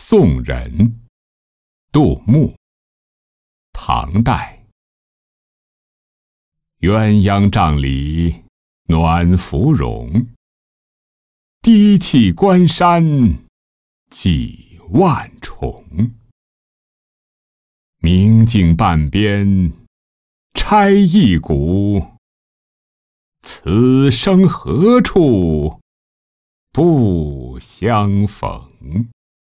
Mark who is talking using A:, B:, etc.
A: 宋人，杜牧。唐代。鸳鸯帐里暖芙蓉，低泣关山几万重。明镜半边钗一股，此生何处不相逢。